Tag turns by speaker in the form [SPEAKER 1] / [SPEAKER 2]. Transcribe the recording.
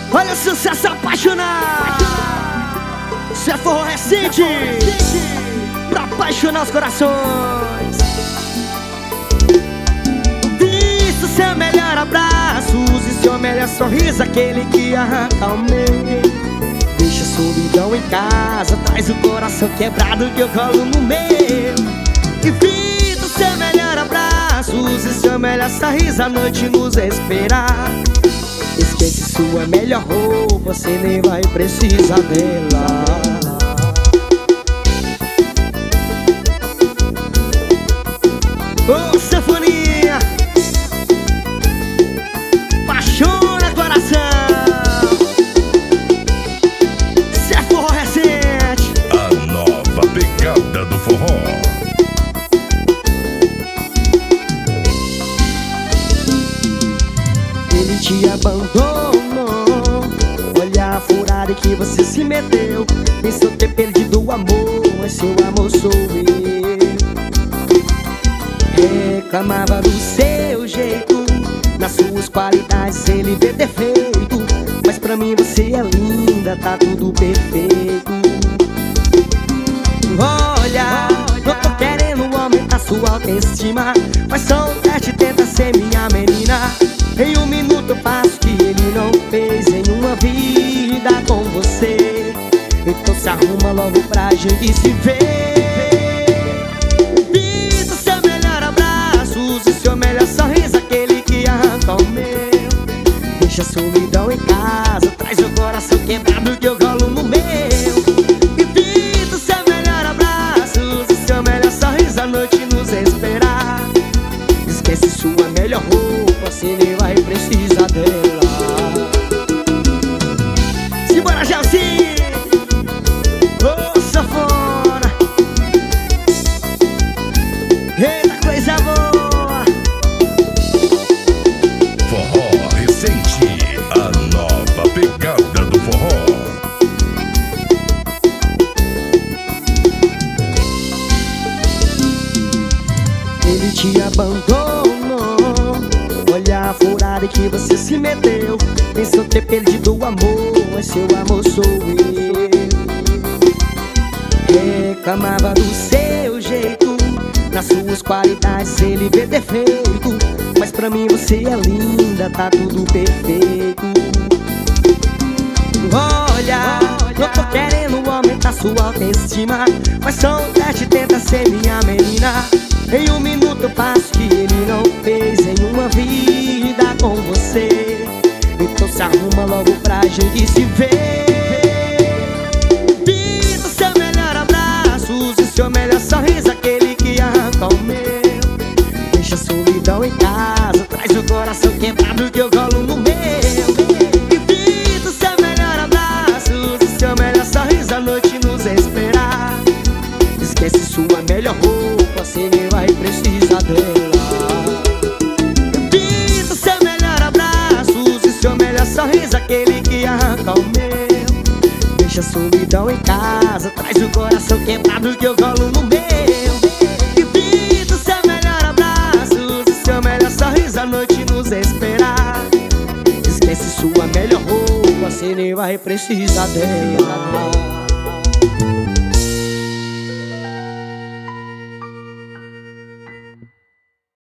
[SPEAKER 1] Olha o sucesso apaixonado. Isso é forró recente pra apaixonar os corações. Visto seu melhor abraço, use seu melhor sorriso, aquele que arranca o meu. Deixa a solidão em casa, traz o coração quebrado que eu colo no meu. E visto seu melhor abraço, use seu melhor sorriso, a noite nos esperar. Esquece sua melhor roupa, você nem vai precisar dela. Ô, sinfonia, apaixona coração. Cê é forró recente,
[SPEAKER 2] A nova pegada do forró.
[SPEAKER 1] ele te abandonou. Olha a furada que você se meteu. Pensou ter perdido o amor, mas seu amor sou eu. Reclamava do seu jeito, nas suas qualidades ele vê defeito, mas pra mim você é linda, tá tudo perfeito. Olha, eu tô querendo aumentar sua autoestima, faz só um teste, tenta ser minha menina. Em um minuto eu faço o que ele não fez em uma vida com você. Então se arruma logo pra gente se ver. Vista seu melhor abraço, use seu melhor sorriso, aquele que arranca o meu. Deixa a solidão em casa, traz o coração quebrado que eu colo no meu. E vista seu melhor abraço, use seu melhor sorriso, a noite nos esperar. Esquece sua melhor roupa, você nem vai precisar dela. Simbora, Gelsi! Ô, sanfona! Eita, coisa boa!
[SPEAKER 2] Forró recente, a nova pegada do forró.
[SPEAKER 1] Ele te abandonou. Olha a furada que você se meteu. Pensou ter perdido o amor, mas seu amor sou eu. Reclamava do seu jeito, nas suas qualidades ele vê defeito, mas pra mim você é linda, tá tudo perfeito. Olha, eu tô querendo aumentar sua autoestima, faz só um teste, tenta ser minha menina. Em um minuto eu faço o que ele não fez em uma vida com você. Então se arruma logo pra gente se ver. Vista seu melhor abraço, use seu melhor sorriso, aquele que arranca o meu. Deixa a solidão em casa, traz o coração quebrado que eu colo no meu. E vista seu melhor abraço, use seu melhor sorriso, a noite nos esperar. Esquece sua melhor roupa, você nem vai precisar dela. Vista seu melhor abraço, use seu melhor sorriso, aquele que arranca o meu. Deixa a solidão em casa, traz o coração quebrado que eu colo no meu. E vista seu melhor abraço, use seu melhor sorriso, a noite nos esperar. Esquece sua melhor roupa, você nem vai precisar dela.